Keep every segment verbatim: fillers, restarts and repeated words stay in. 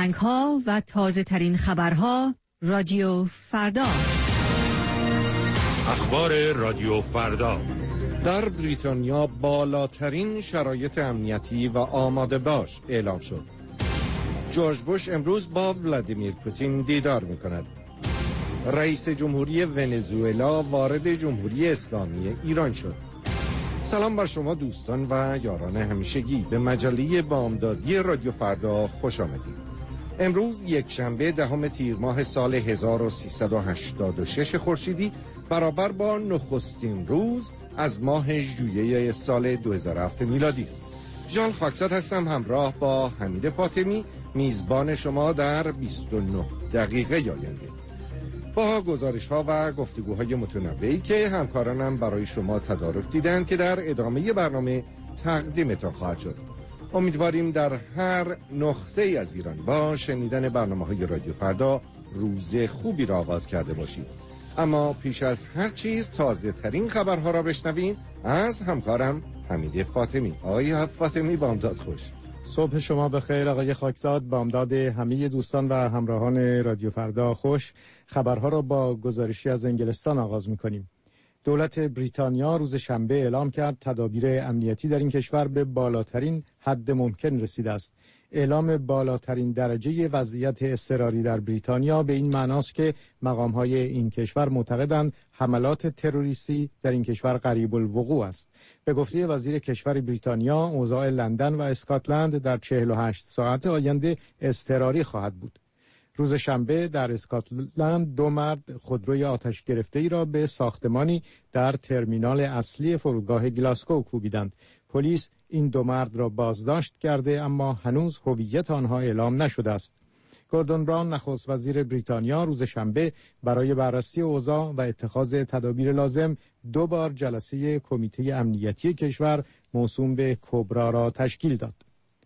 آهنگ‌ها و تازه ترین خبرها رادیو فردا. اخبار رادیو فردا. در بریتانیا بالاترین شرایط امنیتی و آماده باش اعلام شد. جورج بوش امروز با ولادیمیر پوتین دیدار می‌کند. رئیس جمهوری ونزوئلا وارد جمهوری اسلامی ایران شد. سلام بر شما دوستان و یاران همیشگی، به مجله بامدادی رادیو فردا خوش آمدید. امروز یک شنبه دهم تیر ماه سال هزار و سیصد و هشتاد و شش خورشیدی برابر با نخستین روز از ماه ژوئیه سال دو هزار و هفت میلادی است. ژان خاکساد هستم، همراه با حمید فاطمی میزبان شما در بیست و نه دقیقه آینده با گزارش ها و گفتگوهای متنوعی که همکارانم برای شما تدارک دیدن که در ادامه برنامه تقدیمتان خواهد شد. امیدواریم در هر نقطه از ایران با شنیدن برنامه‌های رادیو فردا روز خوبی را آغاز کرده باشید. اما پیش از هر چیز تازه ترین خبرها را بشنویم از همکارم حمید فاطمی. آقای فاطمی بامداد خوش. صبح شما بخیر آقای خاکزاد، بامداد همه دوستان و همراهان رادیو فردا خوش. خبرها را با گزارشی از انگلستان آغاز می‌کنیم. دولت بریتانیا روز شنبه اعلام کرد تدابیر امنیتی در این کشور به بالاترین حد ممکن رسیده است. اعلام بالاترین درجه وضعیت اضطراری در بریتانیا به این معناست که مقام‌های این کشور معتقدند حملات تروریستی در این کشور قریب الوقوع است. به گفته وزیر کشور بریتانیا، اوضاع لندن و اسکاتلند در چهل و هشت ساعت آینده اضطراری خواهد بود. روز شنبه در اسکاتلند دو مرد خودروی آتش گرفته‌ای را به ساختمانی در ترمینال اصلی فرودگاه گلاسکو کوبیدند. پلیس این دو مرد را بازداشت کرده اما هنوز هویت آنها اعلام نشده است. گوردون براون نخست وزیر بریتانیا روز شنبه برای بررسی اوضاع و اتخاذ تدابیر لازم دو بار جلسه کمیته امنیتی کشور موسوم به کبرا را تشکیل داد.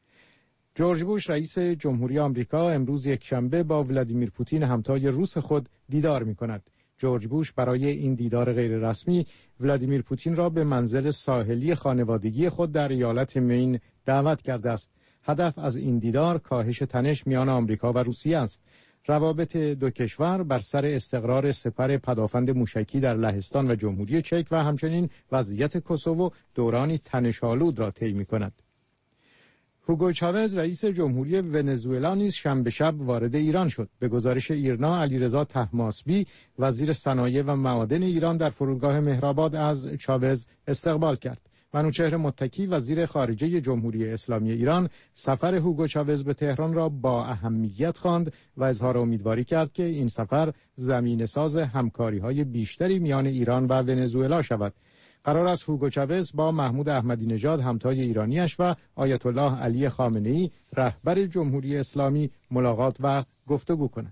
جورج بوش رئیس جمهوری آمریکا امروز یک شنبه با ولادیمیر پوتین همتای روس خود دیدار می‌کند. جورج بوش برای این دیدار غیررسمی ولادیمیر پوتین را به منزل ساحلی خانوادگی خود در ایالت مین دعوت کرده است. هدف از این دیدار کاهش تنش میان آمریکا و روسیه است. روابط دو کشور بر سر استقرار سپر پدافند موشکی در لهستان و جمهوری چک و همچنین وضعیت کوسوو دورانی تنش‌آلود را طی می‌کند. هوگو چاوز رئیس جمهوری ونزوئلا نیز شنبه شب وارد ایران شد. به گزارش ایرنا، علیرضا طهماسبی وزیر صنایع و معادن ایران در فرودگاه مهرآباد از چاوز استقبال کرد. منوچهر متکی وزیر خارجه جمهوری اسلامی ایران سفر هوگو چاوز به تهران را با اهمیت خواند و اظهار امیدواری کرد که این سفر زمینه‌ساز همکاری‌های بیشتری میان ایران و ونزوئلا شود. قرار است هوگو چاوز با محمود احمدی نژاد همتای ایرانیش و آیت الله علی خامنه‌ای رهبر جمهوری اسلامی ملاقات و گفتگو کنند.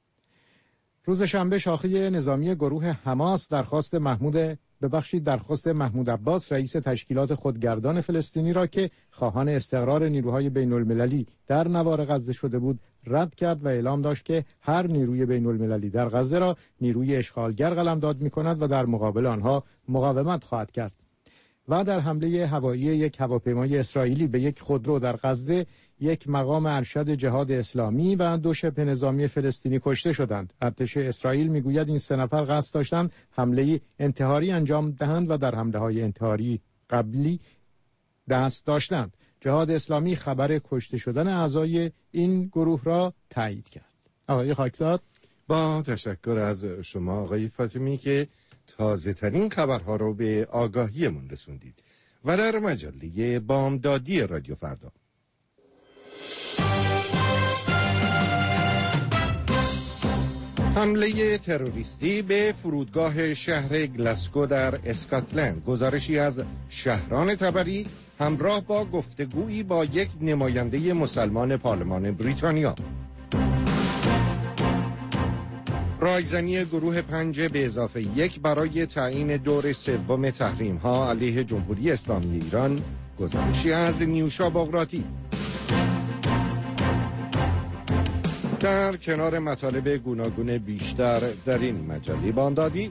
روز شنبه شاخه نظامی گروه حماس درخواست محمود ببخشید درخواست محمود عباس رئیس تشکیلات خودگردان فلسطینی را که خواهان استقرار نیروهای بین المللی در نوار غزه شده بود رد کرد و اعلام داشت که هر نیروی بین المللی در غزه را نیروی اشغالگر قلمداد می‌کند و در مقابل آنها مقاومت خواهد کرد. و در حمله هوایی یک هواپیمای اسرائیلی به یک خودرو در غزه یک مقام ارشد جهاد اسلامی و دو شبه نظامی فلسطینی کشته شدند. ارتش اسرائیل میگوید این سه نفر قصد داشتند حمله انتحاری انجام دهند و در حمله‌های انتحاری قبلی دست داشتند. جهاد اسلامی خبر کشته شدن اعضای این گروه را تایید کرد. آقای خاکزاد، با تشکر از شما آقای فاطمی که تازه ترین خبرها رو به آگاهیمون رسوندید. و در مجله بامدادی رادیو فردا حمله تروریستی به فرودگاه شهر گلاسکو در اسکاتلند. گزارشی از شهران تبری همراه با گفتگویی با یک نماینده مسلمان پارلمان بریتانیا. رایزنی گروه پنج به اضافه یک برای تعیین دور سوم تحریم ها علیه جمهوری اسلامی ایران. گزارشی از نیوشا باغراتی. در کنار مطالب گوناگون بیشتر در این مجله بامدادی،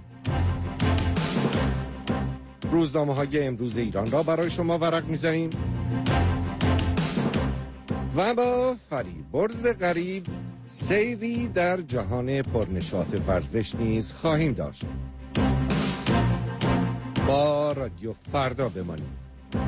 روزنامه های امروز ایران را برای شما ورق می‌زنیم و با فریبرز غریب سیری در جهان پرنشاط ورزش نیز خواهیم داشت. با رادیو فردا بمانید.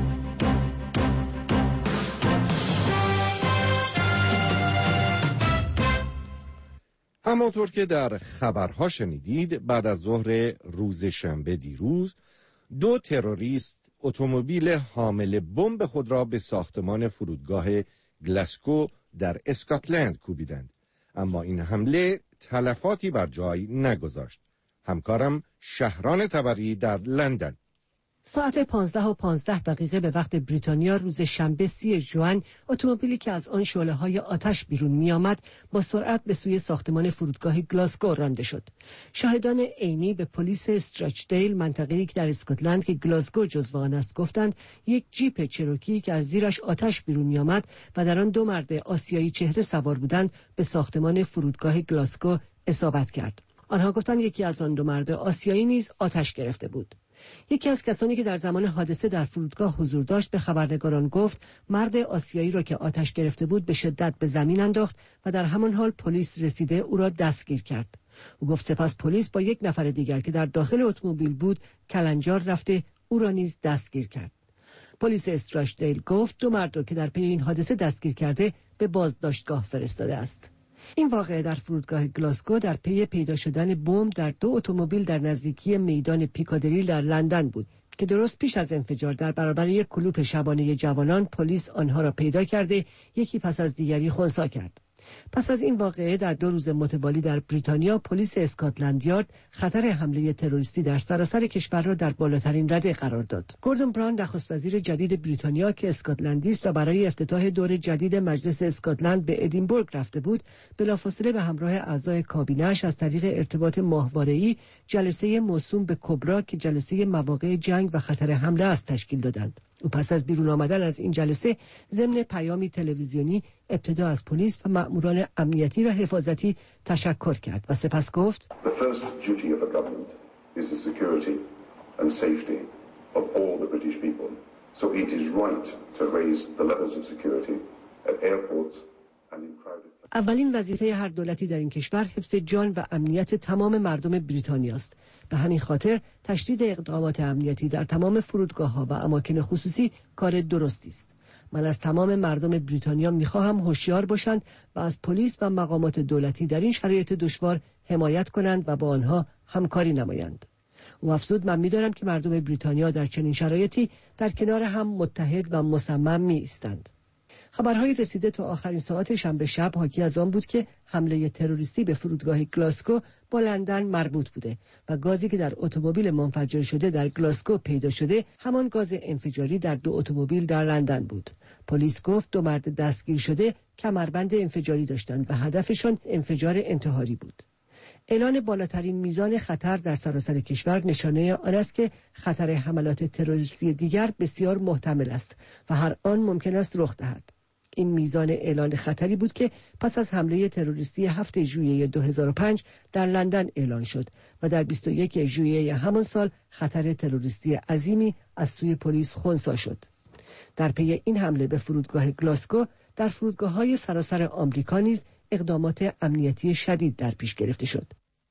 همانطور که در خبرها شنیدید، بعد از ظهر روز شنبه دیروز دو تروریست اتومبیل حامل بمب خود را به ساختمان فرودگاه گلاسکو در اسکاتلند کوبیدند، اما این حمله تلفاتی بر جای نگذاشت. همکارم شهران تبری در لندن. ساعت پانزده و پانزده دقیقه به وقت بریتانیا روز شنبه سی ژوئن، اتومبیلی که از آن شعله‌های آتش بیرون می‌آمد با سرعت به سوی ساختمان فرودگاه گلاسگو رانده شد. شاهدان عینی به پلیس استراچدیل، منطقه‌ای که در اسکاتلند که گلاسگو جزو آن است، گفتند یک جیپ چروکی که از زیرش آتش بیرون می‌آمد و در آن دو مرد آسیایی چهره سوار بودند به ساختمان فرودگاه گلاسگو اصابت کرد. آنها گفتند یکی از آن دو مرد آسیایی نیز آتش گرفته بود. یکی از کسانی که در زمان حادثه در فرودگاه حضور داشت به خبرنگاران گفت مرد آسیایی را که آتش گرفته بود به شدت به زمین انداخت و در همان حال پلیس رسیده او را دستگیر کرد. او گفت سپس پلیس با یک نفر دیگر که در داخل اتومبیل بود کلنجار رفته او را نیز دستگیر کرد. پلیس استراچدیل گفت دو مرد را که در پی این حادثه دستگیر کرده به بازداشتگاه فرستاده است. این واقعه در فرودگاه گلاسگو در پی پیدا شدن بمب در دو اتومبیل در نزدیکی میدان پیکادیلی در لندن بود که درست پیش از انفجار در برابر یک کلوپ شبانه جوانان پلیس آنها را پیدا کرده یکی پس از دیگری خنثی کرد. پس از این واقعه در دو روز متوالی در بریتانیا، پلیس اسکاتلند یارد خطر حمله تروریستی در سراسر کشور را در بالاترین رده قرار داد. گوردون براون، نخست وزیر جدید بریتانیا که اسکاتلندی است و برای افتتاح دور جدید مجلس اسکاتلند به ادینبورگ رفته بود، بلافاصله به همراه اعضای کابینه‌اش از طریق ارتباط ماهواره‌ای جلسه موسوم به کبرا که جلسه مواقع جنگ و خطر حمله است تشکیل دادند. او پس از بیرون آمدن از این جلسه ضمن پیامی تلویزیونی ابتدا از پلیس و مأموران امنیتی و حفاظتی تشکر کرد و سپس گفت The first duty of a government is the security and safety of all the British people. So it is right to raise the levels of security at airports and in private. اولین وظیفه هر دولتی در این کشور حفظ جان و امنیت تمام مردم بریتانیا است. به همین خاطر تشدید اقدامات امنیتی در تمام فرودگاه‌ها و اماکن خصوصی کار درستی است. من از تمام مردم بریتانیا می‌خواهم هوشیار باشند و از پلیس و مقامات دولتی در این شرایط دشوار حمایت کنند و با آنها همکاری نمایند. او افزود من می‌دانم که مردم بریتانیا در چنین شرایطی در کنار هم متحد و مصمم می‌ایستند. خبرهای رسیده تا آخرین ساعت شنبه شب حاکی از آن بود که حمله تروریستی به فرودگاه گلاسگو با لندن مربوط بوده و گازی که در اتومبیل منفجر شده در گلاسگو پیدا شده همان گاز انفجاری در دو اتومبیل در لندن بود. پلیس گفت دو مرد دستگیر شده کمربند انفجاری داشتند و هدفشان انفجار انتحاری بود. اعلان بالاترین میزان خطر در سراسر کشور نشانه آن است که خطر حملات تروریستی دیگر بسیار محتمل است و هر آن ممکن است رخ دهد. این میزان اعلان خطری بود که پس از حمله تروریستی هفتم ژوئیه دو هزار و پنج در لندن اعلان شد و در بیست و یکم ژوئیه همان سال خطر تروریستی عظیمی از سوی پلیس خنثی شد. در پی این حمله به فرودگاه گلاسگو در فرودگاه‌های سراسر آمریکا نیز اقدامات امنیتی شدید در پیش گرفته شد.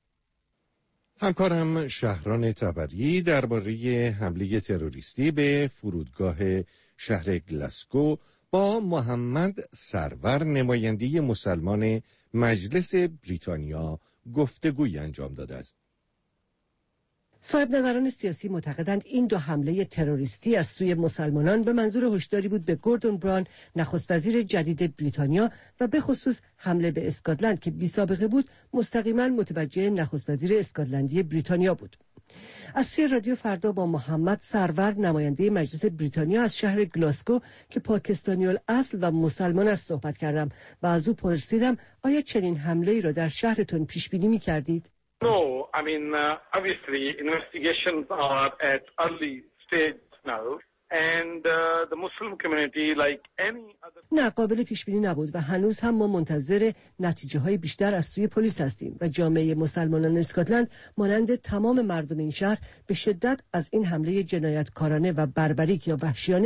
همکارم شهران تبری درباره حمله تروریستی به فرودگاه شهر گلاسگو با محمد سرور، نماینده مسلمان مجلس بریتانیا، گفتگوی انجام داده است. صاحب نظران سیاسی معتقدند این دو حمله تروریستی از سوی مسلمانان به منظور هشداری بود به گوردون براون، نخست وزیر جدید بریتانیا، و به خصوص حمله به اسکاتلند که بی سابقه بود مستقیما متوجه نخست وزیر اسکاتلندی بریتانیا بود. از سوی رادیو فردا با محمد سرور، نماینده مجلس بریتانیا از شهر گلاسگو که پاکستانی الاصل و مسلمان است صحبت کردم و از او پرسیدم آیا چنین حمله‌ای را در شهرتون پیش بینی می‌کردید؟ No, I mean, uh, obviously, investigations are at early stage now, and uh, the Muslim community, like any other... نه، قابل پیش بینی نبود و هنوز هم ما منتظر نتیجه های بیشتر از سوی پلیس هستیم و جامعه مسلمانان اسکاتلند مانند تمام مردم این شهر به شدت از این حمله جنایتکارانه و بربریک یا وحشیانه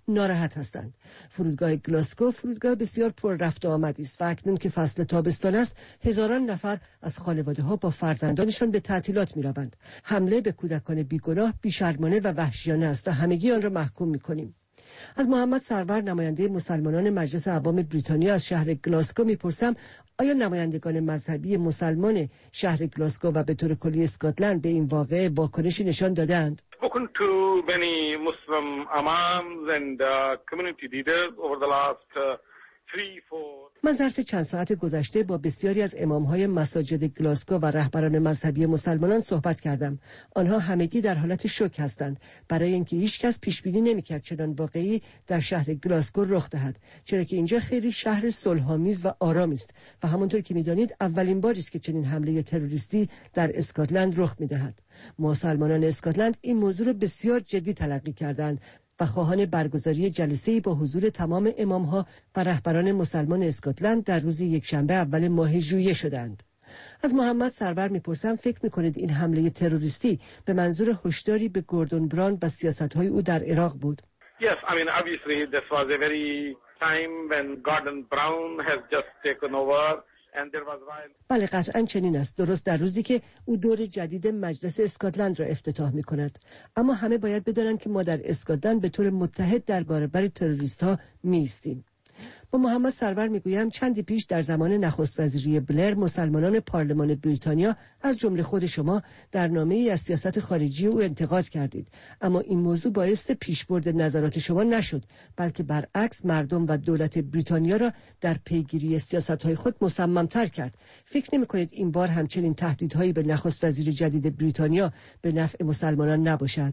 ناراحت هستند. فرودگاه گلاسگو فرودگاه بسیار پر رفت و آمدی است و اکنون که فصل تابستان است هزاران نفر از خانواده‌ها با فرزندانشان به تعطیلات می‌روند. حمله به کودکان بیگناه بی‌شرمانه و وحشیانه است و همگی آن را محکوم می‌کنیم. از محمد سرور نماینده مسلمانان مجلس عوام بریتانیا از شهر گلاسگو میپرسم آیا نمایندگان مذهبی مسلمان شهر گلاسگو و به طور کلی اسکاتلند به این واقعه واکنشی نشان دادند؟ Spoken to many Muslim imams and uh, community leaders over the last uh, three, four. من ظرف چند ساعت گذشته با بسیاری از امامهای مساجد گلاسگو و رهبران مذهبی مسلمانان صحبت کردم. آنها همگی در حالت شوک هستند برای اینکه هیچ کس پیش بینی نمی‌کرد چنان واقعی در شهر گلاسگو رخ دهد، چرا که اینجا خیلی شهر صلح‌آمیز و آرامی است و همانطور که می‌دانید اولین باری است که چنین حمله تروریستی در اسکاتلند رخ می‌دهد. مسلمانان اسکاتلند این موضوع را بسیار جدی تلقی کردند و خواهان برگزاری جلسه‌ای با حضور تمام امام‌ها و رهبران مسلمان اسکاتلند در روز یکشنبه اول ماه ژوئیه شدند. از محمد سرور میپرسم فکر میکنید این حمله تروریستی به منظور هشداری به گوردون براون و سیاست‌های او در عراق بود؟ Yes, I mean obviously this was a very time when Gordon Brown has just taken over. بله قطعا چنین است، درست در روزی که او دور جدید مجلس اسکاتلند را افتتاح می کند. اما همه باید بدانند که ما در اسکاتلند به طور متحد در برابر تروریست ها می ایستیم. با محمد سرور میگویم چندی پیش در زمان نخست وزیری بلر مسلمانان پارلمان بریتانیا از جمله خود شما در نامه‌ای از سیاست خارجی او انتقاد کردید، اما این موضوع باعث پیشبرد نظرات شما نشد، بلکه برعکس مردم و دولت بریتانیا را در پیگیری سیاست‌های خود مصمم‌تر کرد. فکر نمی‌کنید این بار همچنین تهدیدهایی به نخست وزیر جدید بریتانیا به نفع مسلمانان نباشد؟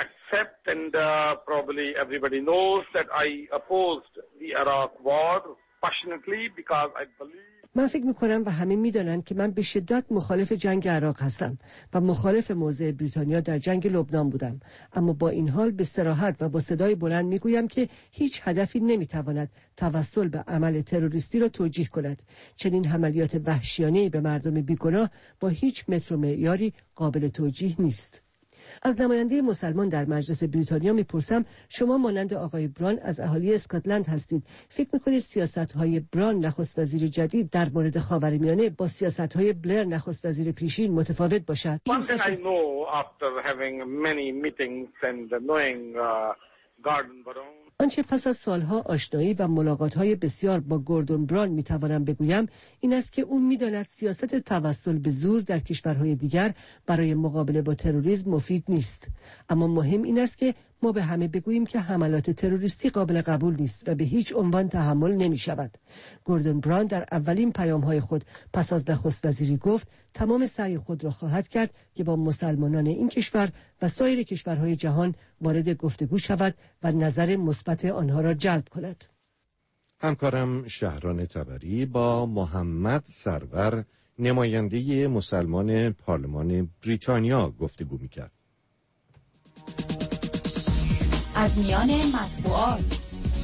And uh, probably everybody knows that I opposed the Iraq war passionately because I believe. من فکر میکنم و همه میدانند که من به شدت مخالف جنگ عراق هستم و مخالف موضع بریتانیا در جنگ لبنان بودم، اما با این حال به صراحت و با صدای بلند میگویم که هیچ هدفی نمیتواند توسل به عمل تروریستی را توجیه کند. چنین عملیات وحشیانه‌ای به مردم بیگناه با هیچ متر و معیاری قابل توجیه نیست. از نماینده مسلمان در مجلس بریتانیا میپرسم شما مانند آقای بران از اهالی اسکاتلند هستید، فکر میکنید سیاست‌های بران نخست وزیر جدید در مورد خاورمیانه با سیاست‌های بلر نخست وزیر پیشین متفاوت باشد؟ One thing I know after having many meetings and knowing uh, Gordon Brown. آنچه پس از سالها آشنایی و ملاقات‌های بسیار با گوردون براون میتوانم بگویم این است که او میداند سیاست توسل به زور در کشورهای دیگر برای مقابله با تروریسم مفید نیست، اما مهم این است که ما به همه بگوییم که حملات تروریستی قابل قبول نیست و به هیچ عنوان تحمل نمی شود. گوردون براون در اولین پیام‌های خود پس از نخست وزیری گفت تمام سعی خود را خواهد کرد که با مسلمانان این کشور و سایر کشورهای جهان وارد گفتگو شود و نظر مثبت آنها را جلب کند. همکارم شهران تبری با محمد سرور نماینده مسلمان پارلمان بریتانیا گفتگو می‌کرد. از میان مطبوعات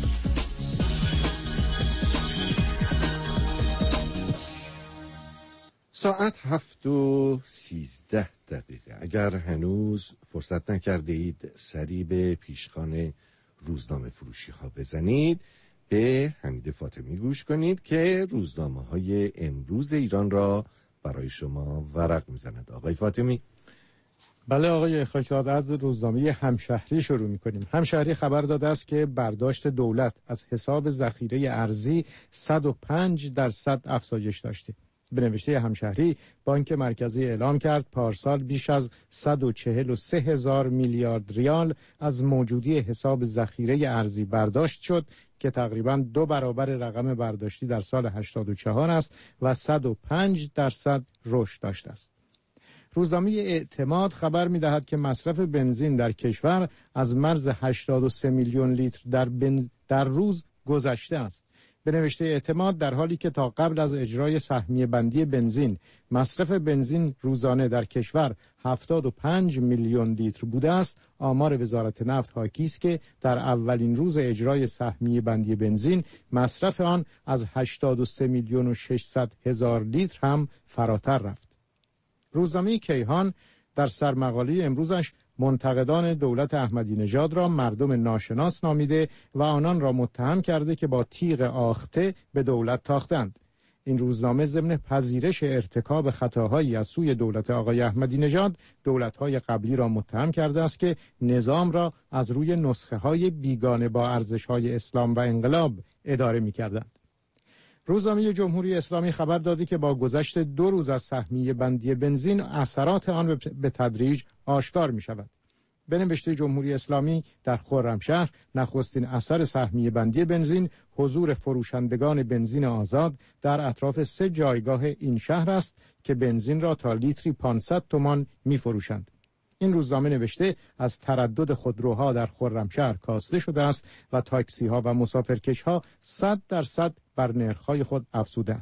ساعت هفت و سیزده دقیقه. اگر هنوز فرصت نکرده اید سری به پیشخوان روزنامه فروشی ها بزنید، به حمید فاطمی گوش کنید که روزنامه های امروز ایران را برای شما ورق میزند. آقای فاطمی. بله آقای خاکزاده، از روزنامه همشهری شروع می‌کنیم. همشهری خبر داده است که برداشت دولت از حساب ذخیره ارزی صد و پنج درصد افزایش داشته. به نوشته همشهری بانک مرکزی اعلام کرد پارسال بیش از صد و چهل و سه هزار میلیارد ریال از موجودی حساب ذخیره ارزی برداشت شد که تقریباً دو برابر رقم برداشتی در سال هشتاد و چهار است و صد و پنج درصد رشد داشته است. روزنامه اعتماد خبر می‌دهد که مصرف بنزین در کشور از مرز هشتاد و سه میلیون لیتر در, بنز... در روز گذشته است. به نوشته اعتماد در حالی که تا قبل از اجرای سهمیه بندی بنزین مصرف بنزین روزانه در کشور هفتاد و پنج میلیون لیتر بوده است، آمار وزارت نفت حاکی است که در اولین روز اجرای سهمیه بندی بنزین مصرف آن از هشتاد و سه میلیون و ششصد هزار لیتر هم فراتر رفت. روزنامه کیهان در سرمقاله امروزش منتقدان دولت احمدی نژاد را مردم ناشناس نامیده و آنان را متهم کرده که با تیغ آخته به دولت تاختند. این روزنامه ضمن پذیرش ارتکاب خطاهایی از سوی دولت آقای احمدی نژاد دولت‌های قبلی را متهم کرده است که نظام را از روی نسخه‌های بیگانه با ارزش‌های اسلام و انقلاب اداره می‌کردند. روزنامه جمهوری اسلامی خبر داده که با گذشت دو روز از سهمیه بندی بنزین اثرات آن به تدریج آشکار می‌شود. به نوشته جمهوری اسلامی در خرمشهر نخستین اثر سهمیه بندی بنزین حضور فروشندگان بنزین آزاد در اطراف سه جایگاه این شهر است که بنزین را تا لیتری پانصد تومان می‌فروشند. این روزنامه نوشته از تردد خودروها در خرمشهر کاسته شده است و تاکسی‌ها و مسافرکش‌ها صد درصد بر نرخ‌های خود افزودند.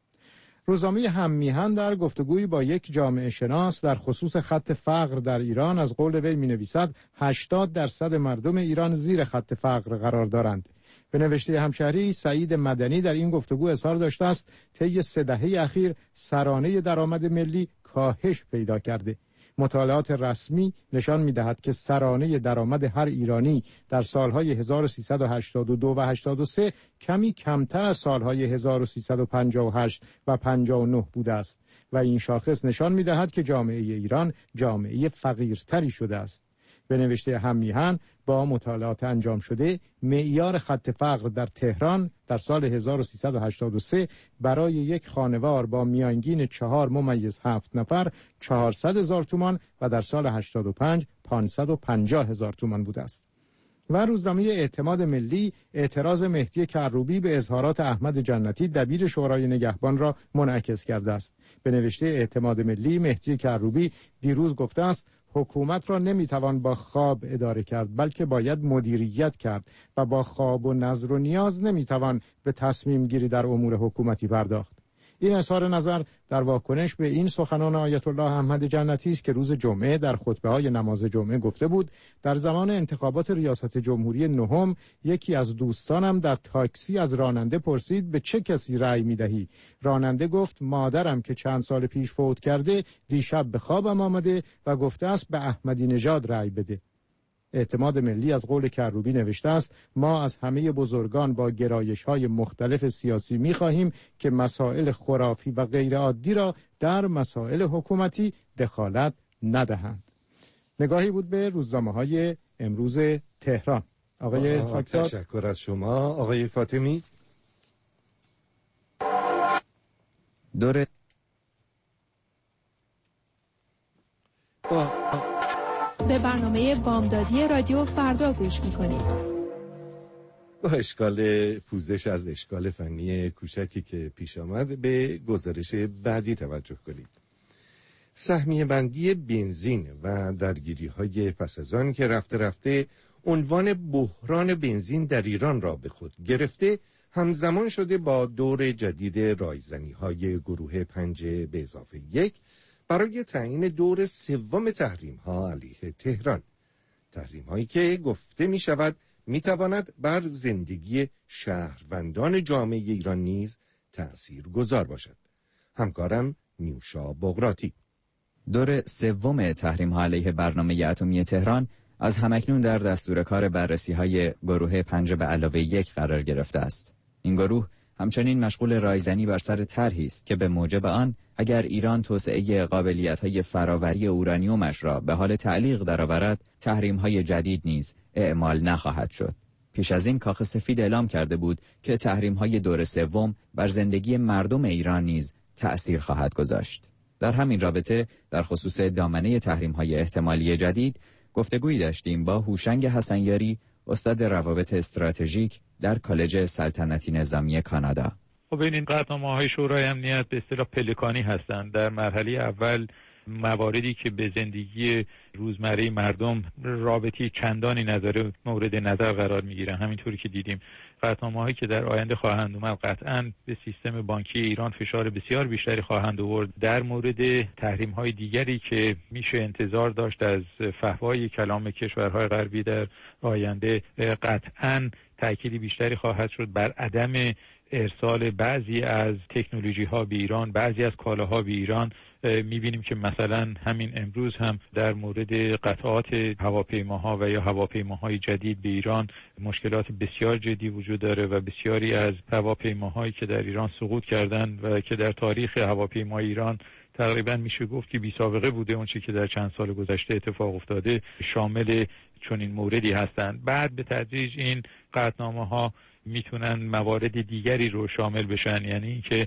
روزنامه هم میهن در گفتگویی با یک جامعه شناس در خصوص خط فقر در ایران از قول وی می‌نویسد هشتاد درصد مردم ایران زیر خط فقر قرار دارند. به نوشته همشهری سعید مدنی در این گفتگو اظهار داشته است طی سه دهه اخیر سرانه درآمد ملی کاهش پیدا کرده. مطالعات رسمی نشان می‌دهد که سرانه درآمد هر ایرانی در سالهای هزار و سیصد و هشتاد و دو و هشتاد و سه کمی کمتر از سالهای هزار و سیصد و پنجاه و هشت و پنجاه و نه بوده است و این شاخص نشان می‌دهد که جامعه ایران جامعه فقیرتری شده است. به نوشته هم میهن با مطالعات انجام شده معیار خط فقر در تهران در سال هزار و سیصد و هشتاد و سه برای یک خانوار با میانگین چهار ممیز هفت نفر چهارصد هزار تومان و در سال هشتاد و پنج پانصد و پنجاه هزار تومان بوده است. و روزنامه اعتماد ملی اعتراض مهدی کروبی به اظهارات احمد جنتی دبیر شورای نگهبان را منعکس کرده است. به نوشته اعتماد ملی مهدی کروبی دیروز گفته است حکومت را نمیتوان با خواب اداره کرد بلکه باید مدیریت کرد و با خواب و نظر و نیاز نمیتوان به تصمیم گیری در امور حکومتی پرداخت. این اظهار نظر در واکنش به این سخنان آیت الله احمد جنتی است که روز جمعه در خطبه‌های نماز جمعه گفته بود در زمان انتخابات ریاست جمهوری نهم یکی از دوستانم در تاکسی از راننده پرسید به چه کسی رأی می‌دهی؟ راننده گفت مادرم که چند سال پیش فوت کرده دیشب به خوابم آمده و گفته است به احمدی نژاد رأی بده. اعتماد ملی از قول کروبی نوشته است ما از همه بزرگان با گرایش‌های مختلف سیاسی می‌خواهیم که مسائل خرافی و غیر عادی را در مسائل حکومتی دخالت ندهند. نگاهی بود به روزنامه‌های امروز تهران. آقای خاکزاد تشکر از شما. آقای فاطمی دوره با به برنامه بامدادی رادیو فردا گوش میکنید. با اشکال پوزش از اشکال فنی کوچکی که پیش آمد به گزارش بعدی توجه کنید. سهمیه بندی بنزین و درگیری های پس از آن که رفته رفته عنوان بحران بنزین در ایران را به خود گرفته همزمان شده با دور جدید رایزنی های گروه پنج به اضافه یک برای تعیین دور سوم تحریم ها علیه تهران. تحریم هایی که گفته می شود می تواند بر زندگی شهروندان جامعه ایران نیز تأثیر گذار باشد. همکارم نیوشا بغراتی. دور سوم تحریم ها علیه برنامه اتمی تهران از همکنون در دستور کار بررسی های گروه پنج به علاوه یک قرار گرفته است. این گروه همچنین مشغول رایزنی بر سر طرحی است که به موجب آن اگر ایران توسعه قابلیت‌های فراوری اورانیومش را به حال تعلیق درآورد، تحریم‌های جدید نیز اعمال نخواهد شد. پیش از این کاخ سفید اعلام کرده بود که تحریم‌های دور سوم بر زندگی مردم ایران نیز تأثیر خواهد گذاشت. در همین رابطه در خصوص دامنه تحریم‌های احتمالی جدید گفتگویی داشتیم با هوشنگ حسنیاری، استاد روابط استراتژیک در کالج سلطنتی نظامی کانادا. خب این قطعنامه‌های شورای امنیت به اصطلاح پلکانی هستند. در مرحله اول مواردی که به زندگی روزمره مردم رابطی چندانی نظر مورد نظر قرار می‌گیرن، همینطوری که دیدیم قطعنامه‌هایی که در آینده خواهند اومد قطعاً به سیستم بانکی ایران فشار بسیار بیشتری خواهند آورد. در مورد تحریم‌های دیگری که میشه انتظار داشت از فحوای کلام کشورهای غربی در آینده، قطعاً تأکیدی بیشتری خواهد شد بر عدم ارسال بعضی از تکنولوژی ها به ایران، بعضی از کالاها به ایران. میبینیم که مثلا همین امروز هم در مورد قطعات هواپیماها و یا هواپیماهای جدید به ایران مشکلات بسیار جدی وجود داره و بسیاری از هواپیماهایی که در ایران سقوط کردند و که در تاریخ هواپیمای ایران تقریبا میشه گفت که بی سابقه بوده، اون چیزی که در چند سال گذشته اتفاق افتاده، شامل چنین موردی هستند. بعد به تدریج این قطعنامه‌ها میتونن موارد دیگری رو شامل بشن، یعنی اینکه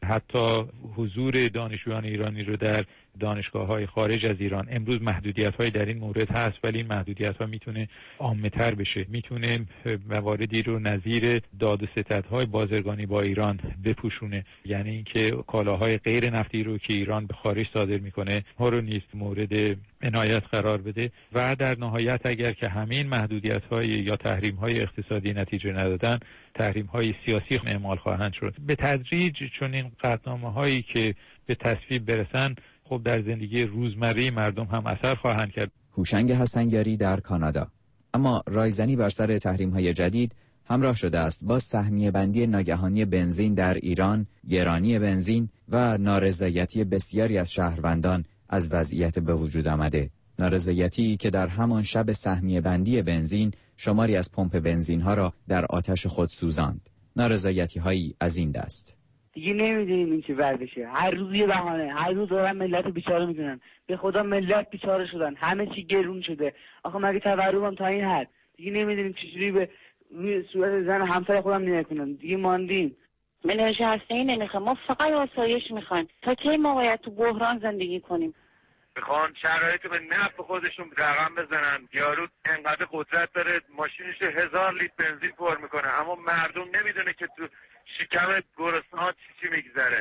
حتی حضور دانشجویان ایرانی رو در دانشگاه‌های خارج از ایران. امروز محدودیت‌های در این مورد هست، ولی این محدودیت‌ها میتونه عام‌تر بشه، میتونه مواردی رو نظیر داد و ستدهای بازرگانی با ایران بپوشونه، یعنی اینکه کالاهای غیر نفتی رو که ایران به خارج صادر میکنه ها رو نیست مورد عنایت قرار بده. و در نهایت اگر که همین محدودیت‌های یا تحریم‌های اقتصادی نتیجه ندادن، تحریم‌های سیاسی اعمال خواهند شد. به تدریج چون این قطعنامه‌هایی که به تصویب برسن خب در زندگی روزمره مردم هم اثر خواهند کرد. هوشنگ حسنگری در کانادا. اما رایزنی بر سر تحریم‌های جدید همراه شده است با سهمیه بندی ناگهانی بنزین در ایران، گرانی بنزین و نارضایتی بسیاری از شهروندان از وضعیت به وجود آمده. نارضایتی که در همان شب سهمیه بندی بنزین شماری از پمپ بنزین ها را در آتش خود سوزاند. نارضایتی هایی از این دست. دیگه نمیدونیم این چه وضعشه، هر روز یه بهانه، هر روز دارن ملت بیچاره میکنن. به خدا ملت بیچاره شدن، همه چی گرون شده. آخه مگه تورم تا این حد؟ دیگه نمیدونیم چجوری به روی صورت زن همسر خودم نگاه کنم. دیگه ماندیم. انرژی هسته‌ای نمیخوام، ما فقط آسایش میخوایم. تا کی ما باید تو بحران زندگی کنیم؟ میخوان شرایط به نفع خودشون رقم بزنن. یارو انقدر قدرت داره ماشینش هزار لیتر بنزین پر میکنه، اما مردم نمیدونه که تو شکم گرسنه‌ها چی چی میگذره.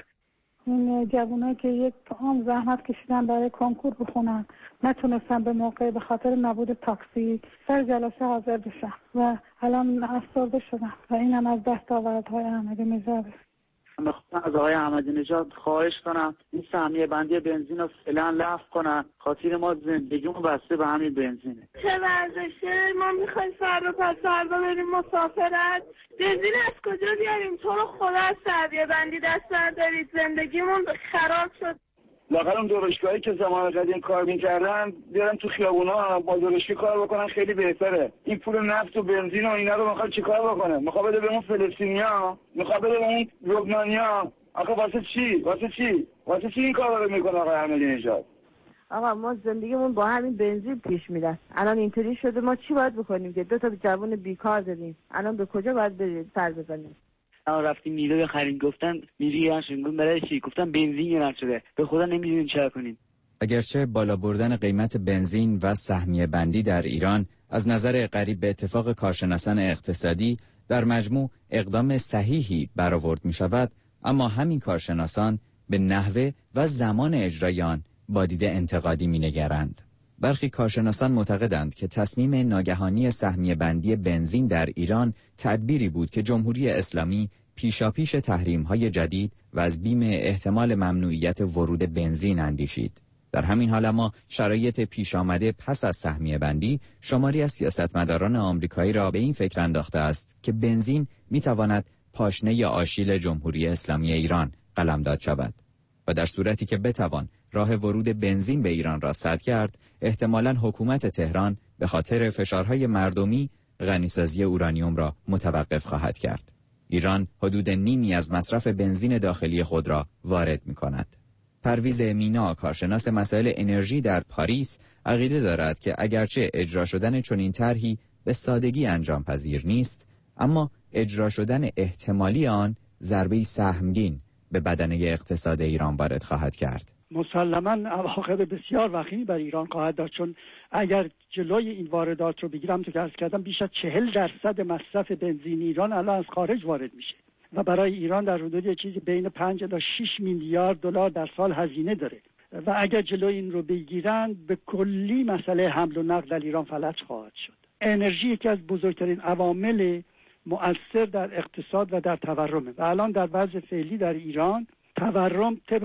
این جوانایی که یک عام زحمت کشیدن برای کنکور بخونن نتونستن به موقع به خاطر نبود تاکسی سر جلسه حاضر بشن و الان افسرده شدن و اینم از دستاوردهای احمدی نژاد است. میخوام از آقای احمدی نژاد خواهش کنم این سهمیه بندی بنزین رو فعلا لغو کنن، خاطر ما زندگیمون بسته به همین بنزینه. چه ورزشه؟ ما میخوایم فردا پس فردا بریم مسافرت، بنزین از کجا بیاریم؟ تو رو خدا از سهمیه بندی دست ندارید، زندگیمون خراب شد. لااقل اون درشگاهی که زمان قدیم کار میکردن بیارن تو خیابونا با درشگی کار بکنن، خیلی بهتره. این پول نفت و بنزین و اینا رو میخواد چیکار بکنه؟ میخواد بده به اون فلسطینیا، میخواد بده به اون لبنانیا. آخه واسه چی؟ واسه چی؟ واسه چی این کارا رو میکنه آقای احمدی نژاد؟ آقا ما زندگیمون با همین بنزین پیش میره. الان اینطوری شده، ما چی باید بکنیم که دو تا جوان بیکار داریم؟ الان به کجا باید بریم سر بزنیم؟ ما رفتیم میله بخریم، گفتن میری ایران شنگون برای چی؟ گفتن بنزین گران شده. به خدا نمیدونیم چه کنیم. اگرچه بالا بردن قیمت بنزین و سهمیه بندی در ایران از نظر قریب به اتفاق کارشناسان اقتصادی در مجموع اقدام صحیحی برآورد می شود، اما همین کارشناسان به نحوه و زمان اجرای آن با دید انتقادی می نگرند. برخی کارشناسان معتقدند که تصمیم ناگهانی سهمیه بندی بنزین در ایران تدبیری بود که جمهوری اسلامی پیشاپیش تحریم‌های جدید و از بیم احتمال ممنوعیت ورود بنزین اندیشید. در همین حال اما شرایط پیش آمده پس از سهمیه بندی شماری از سیاستمداران آمریکایی را به این فکر انداخته است که بنزین میتواند پاشنه آشیل جمهوری اسلامی ایران قلمداد شود و در صورتی که بتوان راه ورود بنزین به ایران را سد کرد، احتمالاً حکومت تهران به خاطر فشارهای مردمی غنیسازی اورانیوم را متوقف خواهد کرد. ایران حدود نیمی از مصرف بنزین داخلی خود را وارد می‌کند. پرویز مینا، کارشناس مسائل انرژی در پاریس، عقیده دارد که اگرچه اجرا شدن چنین طرحی به سادگی انجام پذیر نیست، اما اجرا شدن احتمالی آن ضربه‌ای سهمگین به بدنه اقتصاد ایران وارد خواهد کرد. مسلماً عواقب بسیار وخیمی بر ایران خواهد داشت، چون اگر جلوی این واردات رو بگیرم، تو که عرض کردم بیش از چهل درصد مصرف بنزین ایران الان از خارج وارد میشه و برای ایران در حدود یه چیزی بین پنج تا شش میلیارد دلار در سال هزینه داره و اگر جلوی این رو بگیرن به کلی مسئله حمل و نقل در ایران فلج خواهد شد. انرژی یکی از بزرگترین عوامل مؤثر در اقتصاد و در تورمه و الان در وضع فعلی در ایران تورم طبق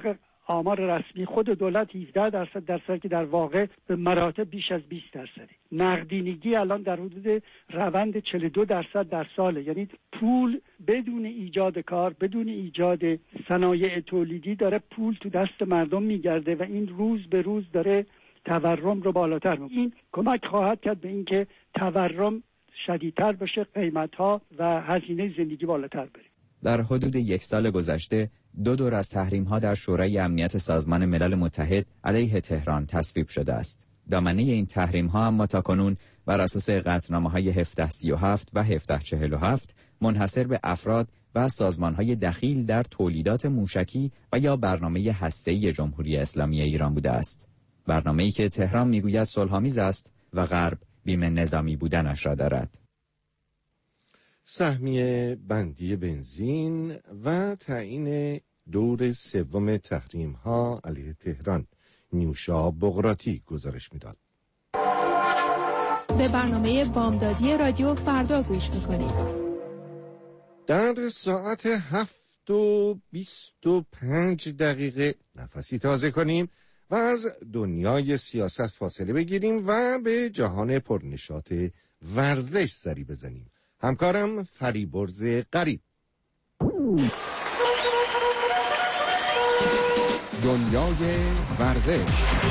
آمار رسمی خود دولت هفده درصد درصد که در واقع به مراتب بیش از بیست درصده. نقدینگی الان در حدود روند چهل و دو درصد در ساله، یعنی پول بدون ایجاد کار، بدون ایجاد صنایع تولیدی داره پول تو دست مردم میگرده و این روز به روز داره تورم رو بالاتر میبره. این کمک خواهد کرد به اینکه تورم شدیدتر بشه، قیمت‌ها و هزینه زندگی بالاتر بره. در حدود یک سال گذشته دو دور از تحریم‌ها در شورای امنیت سازمان ملل متحد علیه تهران تصویب شده است. دامنه این تحریم‌ها اما تاکنون بر اساس قطعنامه‌های هفده سی و هفت و هفده چهل و هفت منحصر به افراد و سازمان‌های دخیل در تولیدات موشکی و یا برنامه هسته‌ای جمهوری اسلامی ایران بوده است. برنامه‌ای که تهران می‌گوید صلح‌آمیز است و غرب بیم نظامی بودنش را دارد. سهمیه بندی بنزین و تعیین دور سوم تحریم ها علیه تهران. نیوشا بغراتی گزارش میداد. به برنامه بامدادی رادیو فردا گوش میکنید. در ساعت هفت و بیست و پنج دقیقه نفسی تازه کنیم و از دنیای سیاست فاصله بگیریم و به جهان پرنشاط ورزش سری بزنیم. همکارم فریبرز قریب. دنیای ورزش.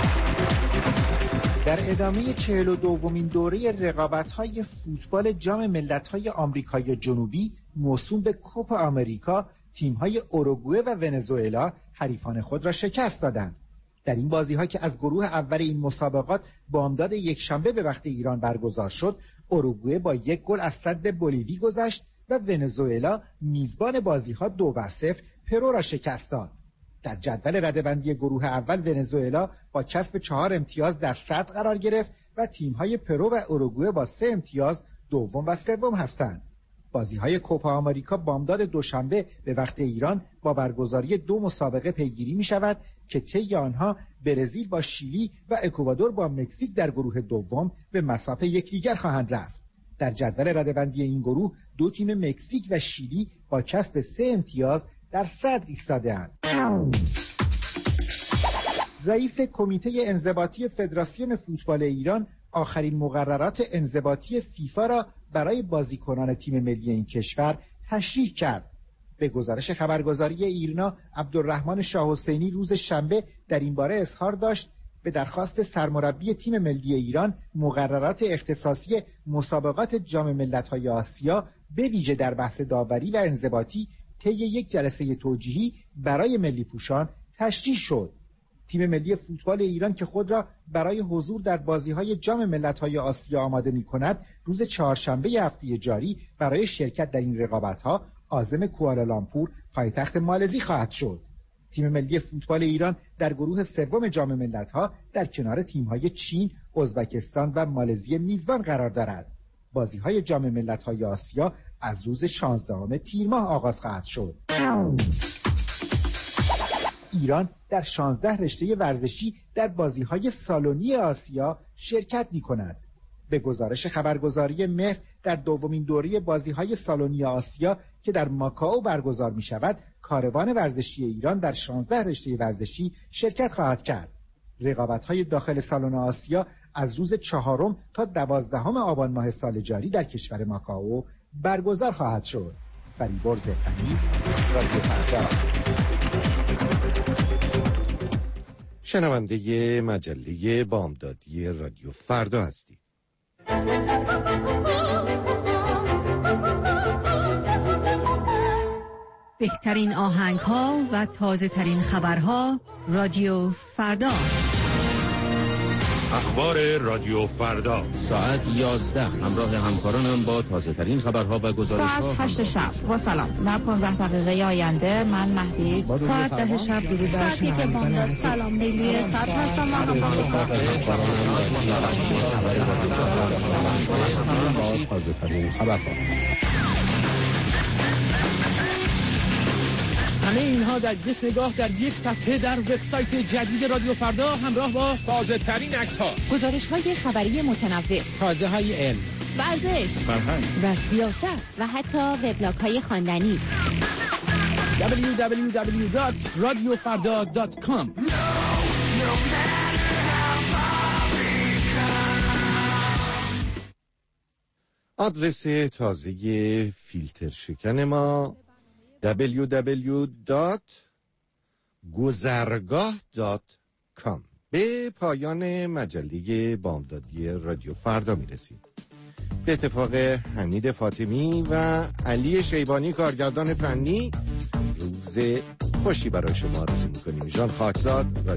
در ادامه چهل و دومین دوره رقابت‌های فوتبال جام ملت‌های آمریکای جنوبی موسوم به کوپ آمریکا، تیم‌های اوروگوئه و ونزوئلا حریفان خود را شکست دادند. در این بازی‌ها که از گروه اول این مسابقات بامداد یکشنبه به وقت ایران برگزار شد، اوروگوئه با یک گل از سد بولیوی گذشت و ونزوئلا میزبان بازی‌ها دو بر صفر پرو را شکست داد. در جدول رده‌بندی گروه اول ونزوئلا با کسب چهار امتیاز در صدر قرار گرفت و تیم‌های پرو و اوروگوئه با سه امتیاز دوم و سوم هستند. بازی‌های کوپا آمریکا بامداد دوشنبه به وقت ایران با برگزاری دو مسابقه پیگیری می‌شود که طی آنها برزیل با شیلی و اکوادور با مکزیک در گروه دوم به مسافه یکدیگر خواهند رفت. در جدول رده‌بندی این گروه دو تیم مکزیک و شیلی با کسب سه امتیاز در صدر ایستاده‌اند. رئیس کمیته انضباطی فدراسیون فوتبال ایران آخرین مقررات انضباطی فیفا را برای بازیکنان تیم ملی این کشور تشریح کرد. به گزارش خبرگزاری ایرنا، عبدالرحمن شاه حسینی روز شنبه در این باره اظهار داشت به درخواست سرمربی تیم ملی ایران مقررات اختصاصی مسابقات جام ملت‌های آسیا به ویژه در بحث داوری و انضباطی طی یک جلسه توجیهی برای ملی پوشان تشریح شد. تیم ملی فوتبال ایران که خود را برای حضور در بازی‌های جام ملت‌های آسیا آماده می‌کند، روز چهارشنبه هفته جاری برای شرکت در این رقابت‌ها عازم کوالالامپور پایتخت مالزی خواهد شد. تیم ملی فوتبال ایران در گروه سوم جام ملت‌ها در کنار تیم‌های چین، ازبکستان و مالزی میزبان قرار دارد. بازی‌های جام ملت‌های آسیا از روز شانزدهم تیر ماه آغاز خواهد شد. ایران در شانزده رشته ورزشی در بازی‌های سالنی آسیا شرکت می‌کند. به گزارش خبرگزاری مهر در دومین دوره بازی‌های سالنی آسیا که در ماکائو برگزار می‌شود، کاروان ورزشی ایران در شانزده رشته ورزشی شرکت خواهد کرد. رقابت‌های داخل سالن آسیا از روز چهارم تا دوازدهم آبان ماه سال جاری در کشور ماکائو برگزار خواهد شد. فریبرز قریب، رادیو فردا. شنونده مجله بامدادی رادیو فردا هستید. بهترین آهنگ ها و تازه ترین خبرها رادیو فردا. اخبار رادیو فردا ساعت یازده همراه همکارانم با تازه ترین خبرها و گزارش ها. ساعت هشت شب با سلام. در پانزده دقیقه آینده من مهدی ساعت ده شب درود بر ساعتی که بامداد سلام لیلی ساعت هستم و با تازه ترین خبرها. همه اینها در یک نگاه در یک صفحه در وبسایت جدید رادیو فردا همراه با تازه ترین عکس ها، گزارش های خبری متنوع، تازه های علم، ورزش، فرهنگ و سیاست و حتی وبلاگ های خواندنی. دبلیو دبلیو دبلیو دات رادیو فردا دات کام. آدرس تازه فیلتر شکن ما دبلیو دبلیو دات گذرگاه دات کام. به پایان مجله بامدادی رادیو فردا میرسیم. به اتفاق حمید فاطمی و علی شیبانی کارگردان فنی، روز خوشی برای شما آرزو میکنیم. ژان خاکزاد.